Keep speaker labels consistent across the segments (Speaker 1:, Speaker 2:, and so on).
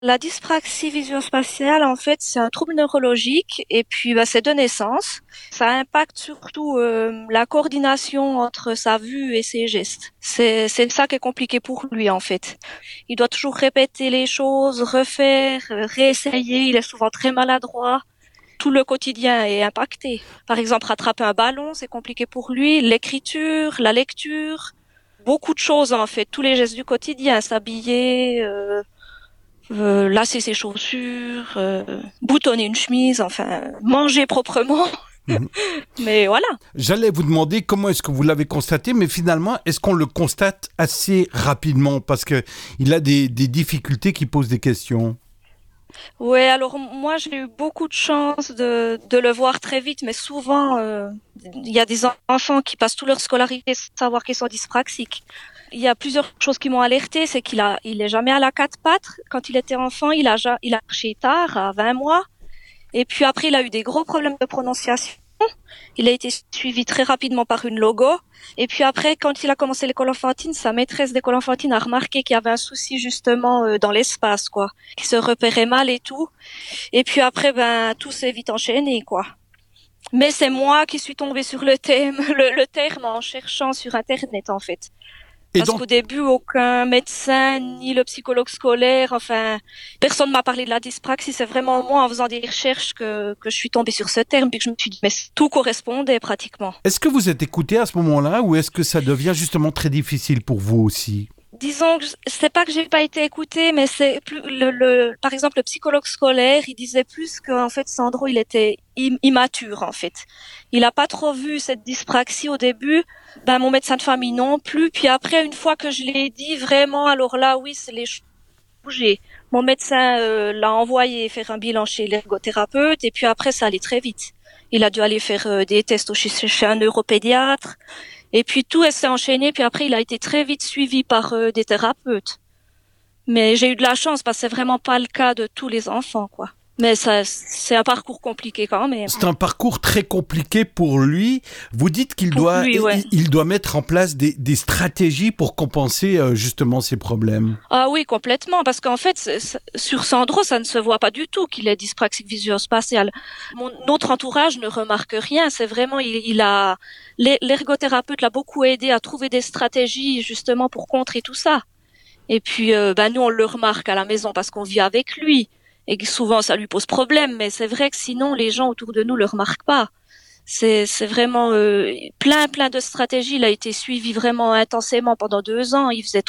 Speaker 1: La dyspraxie visuospatiale, en fait, c'est un trouble neurologique et puis c'est de naissance. Ça impacte surtout la coordination entre sa vue et ses gestes. C'est ça qui est compliqué pour lui, en fait. Il doit toujours répéter les choses, refaire, réessayer. Il est souvent très maladroit. Tout le quotidien est impacté. Par exemple, rattraper un ballon, c'est compliqué pour lui. L'écriture, la lecture, beaucoup de choses, en fait. Tous les gestes du quotidien, s'habiller, lasser ses chaussures, boutonner une chemise, enfin, manger proprement.
Speaker 2: Mhm.
Speaker 1: Mais voilà.
Speaker 2: J'allais vous demander comment est-ce que vous l'avez constaté, mais finalement, est-ce qu'on le constate assez rapidement parce que il a des difficultés qui posent des questions.
Speaker 1: Ouais, alors moi j'ai eu beaucoup de chance de le voir très vite, mais souvent il y a des enfants qui passent toute leur scolarité sans savoir qu'ils sont dyspraxiques. Il y a plusieurs choses qui m'ont alerté, c'est il est jamais à la quatre pattes. Quand il était enfant, il a marché tard, à 20 mois. Et puis après, il a eu des gros problèmes de prononciation. Il a été suivi très rapidement par une logo. Et puis après, quand il a commencé l'école enfantine, sa maîtresse d'école enfantine a remarqué qu'il y avait un souci justement dans l'espace, quoi, qu'il se repérait mal et tout. Et puis après, tout s'est vite enchaîné, quoi. Mais c'est moi qui suis tombée sur le terme en cherchant sur Internet, en fait.
Speaker 2: Et
Speaker 1: Parce
Speaker 2: donc,
Speaker 1: qu'au début, aucun médecin, ni le psychologue scolaire, enfin, personne m'a parlé de la dyspraxie. C'est vraiment moi, en faisant des recherches, que je suis tombée sur ce terme, puis que je me suis dit, mais tout correspondait pratiquement.
Speaker 2: est-ce que vous êtes écouté à ce moment-là ou est-ce que ça devient justement très difficile pour vous aussi?
Speaker 1: Disons que c'est pas que j'ai pas été écoutée, mais c'est plus par exemple, le psychologue scolaire, il disait plus qu'en fait, Sandro, il était immature, en fait. Il a pas trop vu cette dyspraxie au début. Mon médecin de famille non plus. Puis après, une fois que je l'ai dit vraiment, alors là, oui, c'est les choses ont bougé. Mon médecin l'a envoyé faire un bilan chez l'ergothérapeute, et puis après, ça allait très vite. Il a dû aller faire des tests chez un neuropédiatre. Et puis tout s'est enchaîné, puis après il a été très vite suivi par des thérapeutes. Mais j'ai eu de la chance parce que c'est vraiment pas le cas de tous les enfants, quoi. Mais ça, c'est un parcours compliqué quand même.
Speaker 2: C'est un parcours très compliqué pour lui. Vous dites qu'il
Speaker 1: Pour
Speaker 2: doit,
Speaker 1: lui, ouais.
Speaker 2: il doit mettre en place des stratégies pour compenser justement ces problèmes.
Speaker 1: Ah oui, complètement, parce qu'en fait, sur Sandro, ça ne se voit pas du tout qu'il est dyspraxique visuospatial. Notre entourage ne remarque rien. C'est vraiment, l'ergothérapeute l'a beaucoup aidé à trouver des stratégies justement pour contrer tout ça. Et puis, nous, on le remarque à la maison parce qu'on vit avec lui. Et que souvent, ça lui pose problème. Mais c'est vrai que sinon, les gens autour de nous le remarquent pas. C'est vraiment plein de stratégies. Il a été suivi vraiment intensément pendant 2 ans. Il faisait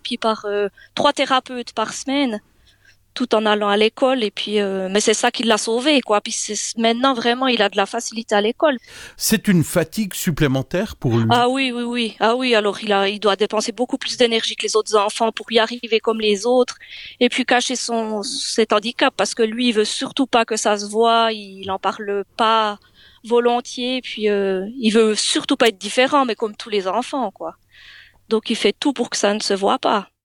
Speaker 1: 3 thérapeutes par semaine, tout en allant à l'école. Et puis, mais c'est ça qui l'a sauvé, quoi. Puis maintenant, vraiment, il a de la facilité à l'école.
Speaker 2: C'est une fatigue supplémentaire pour lui.
Speaker 1: Ah oui, oui, oui. Ah oui, alors il doit dépenser beaucoup plus d'énergie que les autres enfants pour y arriver comme les autres et puis cacher cet handicap parce que lui, il veut surtout pas que ça se voie, il en parle pas volontiers, puis il veut surtout pas être différent, mais comme tous les enfants, quoi. Donc il fait tout pour que ça ne se voit pas.